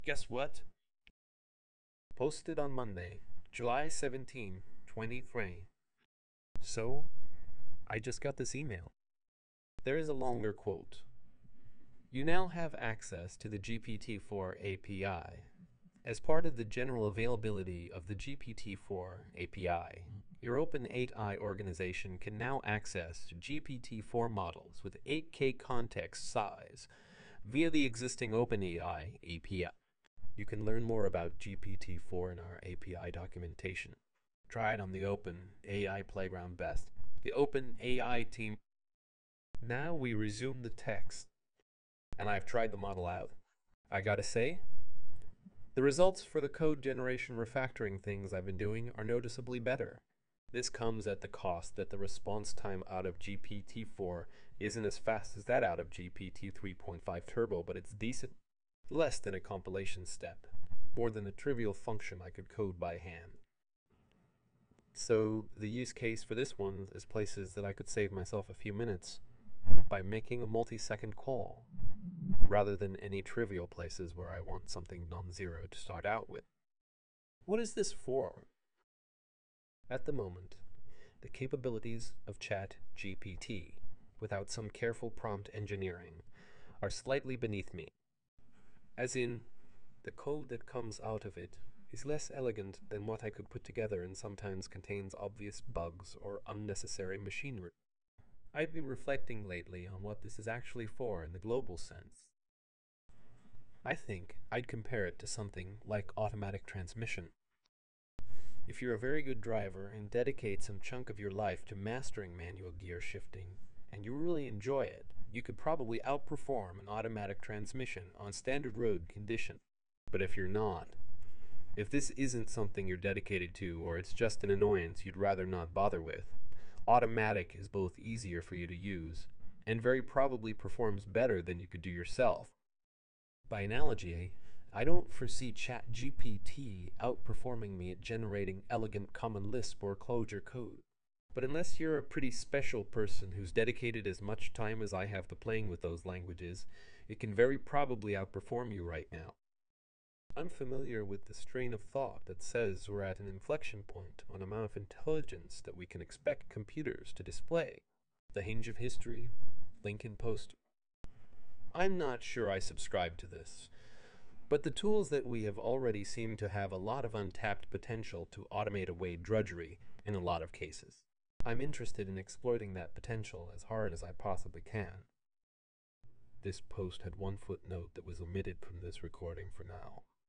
Guess what? Posted on Monday, July 17, 2023. So, I just got this email. There is a longer quote. You now have access to the GPT-4 API. As part of the general availability of the GPT-4 API, your OpenAI organization can now access GPT-4 models with 8K context size via the existing OpenAI API. You can learn more about GPT-4 in our API documentation. Try it on the OpenAI Playground Best. The OpenAI team. Now we resume the text, and I've tried the model out. I gotta say, the results for the code generation refactoring things I've been doing are noticeably better. This comes at the cost that the response time out of GPT-4 isn't as fast as that out of GPT 3.5 Turbo, but it's decent. Less than a compilation step. More than a trivial function I could code by hand. So the use case for this one is places that I could save myself a few minutes by making a multi-second call, rather than any trivial places where I want something non-zero to start out with. What is this for? At the moment, the capabilities of ChatGPT, without some careful prompt engineering, are slightly beneath me. As in, the code that comes out of it is less elegant than what I could put together and sometimes contains obvious bugs or unnecessary machinery. I've been reflecting lately on what this is actually for in the global sense. I think I'd compare it to something like automatic transmission. If you're a very good driver and dedicate some chunk of your life to mastering manual gear shifting, and you really enjoy it, you could probably outperform an automatic transmission on standard road conditions. But if you're not, if this isn't something you're dedicated to, or it's just an annoyance you'd rather not bother with, automatic is both easier for you to use and very probably performs better than you could do yourself. By analogy, I don't foresee ChatGPT outperforming me at generating elegant Common Lisp or Clojure code. But unless you're a pretty special person who's dedicated as much time as I have to playing with those languages, it can very probably outperform you right now. I'm familiar with the strain of thought that says we're at an inflection point on amount of intelligence that we can expect computers to display. The hinge of history, Lincoln Post. I'm not sure I subscribe to this, but the tools that we have already seem to have a lot of untapped potential to automate away drudgery in a lot of cases. I'm interested in exploiting that potential as hard as I possibly can. This post had one footnote that was omitted from this recording for now.